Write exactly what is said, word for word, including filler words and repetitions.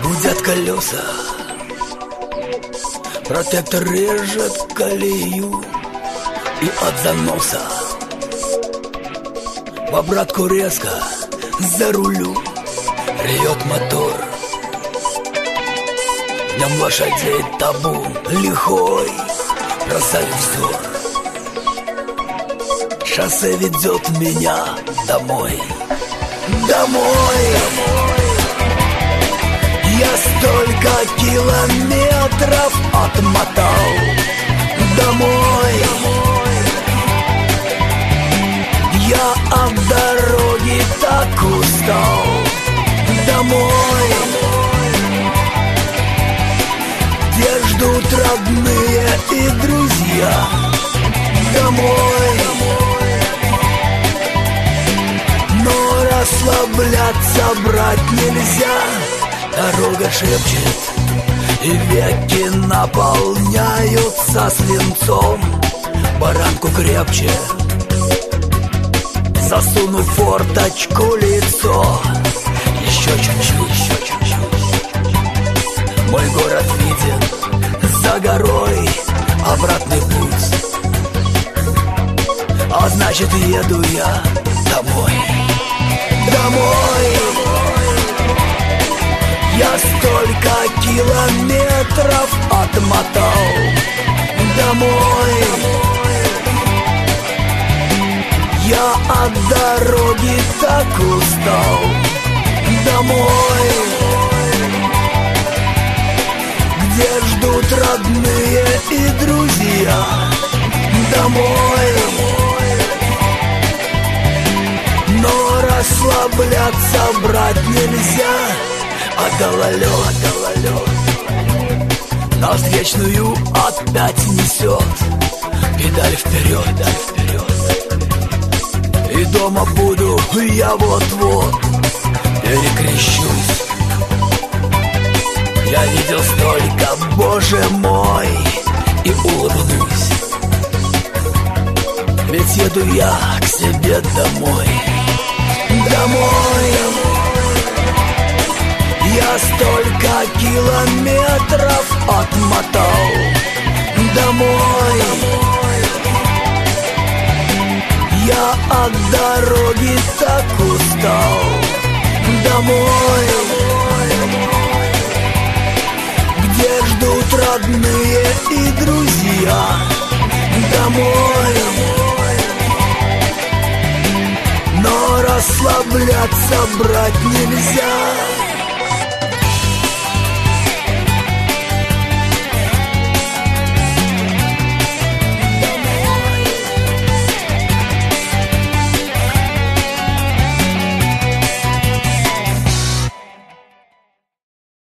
Гудят колеса, протектор режет колею, и от заноса в обратку резко за рулю ревет мотор. В нем лошадей табун лихой бросает взор. Шоссе ведет меня домой, домой. Я столько километров отмотал домой. Я от дороги так устал домой, где ждут родные и друзья домой. Но расслабляться, брать нельзя. Дорога шепчет, и веки наполняются свинцом. Баранку крепче засуну в форточку лицо. Еще чуть-чуть, еще чуть-чуть. Мой город виден за горой, обратный путь. А значит, еду я домой, домой. Я столько километров отмотал домой. Я от дороги так устал домой, где ждут родные и друзья домой. Но расслабляться, брать нельзя. А гололед, гололед на встречную опять несет. Педаль вперед, педаль вперед. И дома буду я вот-вот, перекрещусь. Я видел столько, боже мой, и улыбнусь. Ведь еду я к себе домой, домой. Я столько километров отмотал домой. Я от дороги так устал домой, где ждут родные и друзья домой. Но расслабляться, брать нельзя.